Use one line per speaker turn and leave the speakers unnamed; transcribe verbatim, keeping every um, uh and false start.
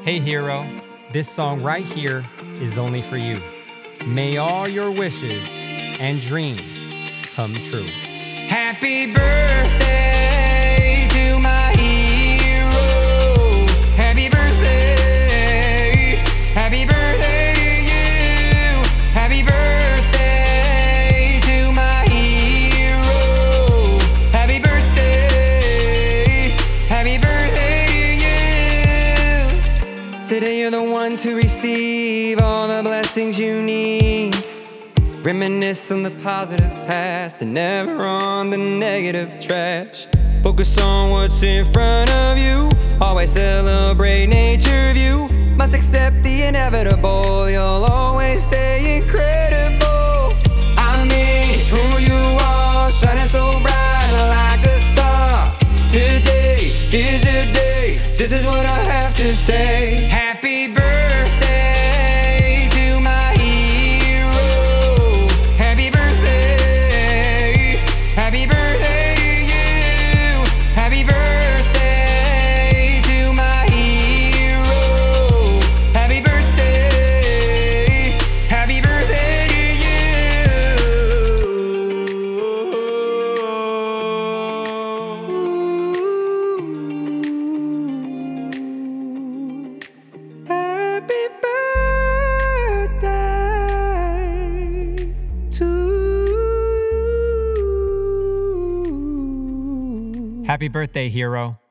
Hey hero, this song right here is only for you. May all your wishes and dreams come true. Happy birthday to my hero. Happy birthday, happy birthday to you. Happy birthday to my hero. Happy birthday, happy birthday to you. Today you're the one to receive all the blessings you need. Reminisce on the positive past and never on the negative trash. Focus on what's in front of you. Always celebrate nature view. Must accept the inevitable. You'll always stay incredible. I mean, it's who you are, shining so bright like a star. Today is your day. This is what I have to say. Happy birthday to my hero. Happy birthday, happy birthday to you. Happy birthday to my hero. Happy birthday, happy birthday to you. Happy birthday to you. Happy birthday, hero.